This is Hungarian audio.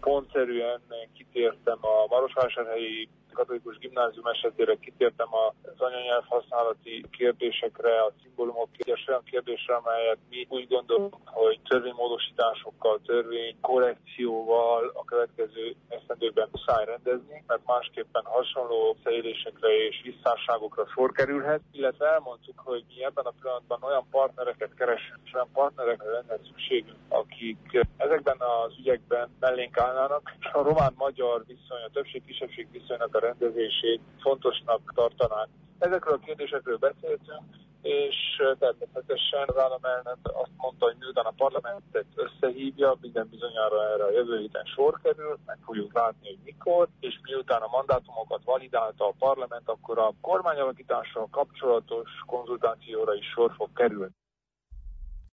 pontszerűen kitértem a Marosvásárhelyi Katolikus Gimnázium esetére, kitértem az anyanyelv használati kérdésekre, a szimbólumok olyan kérdésre, amelyet mi úgy gondolunk, hogy törvénymódosításokkal, törvénykorrekcióval a következő esztendőkben muszáj rendezni, mert másképpen hasonló visszaélésekre és visszásságokra sor kerülhet, illetve elmondtuk, hogy mi ebben a pillanatban olyan partnereket keresünk, és olyan partnerekre lenne szükségünk, akik ezekben az ügyekben mellénk állnának, és a román-magyar viszony, a többség-kisebbség viszonynak a rendezését fontosnak tartanánk. Ezekről a kérdésekről beszéltünk, és természetesen az államelnök azt mondta, hogy miután a parlamentet összehívja, minden bizonyára erre a jövő héten sor kerül, meg fogjuk látni, hogy mikor, és miután a mandátumokat validálta a parlament, akkor a kormányalakítással kapcsolatos konzultációra is sor fog kerülni.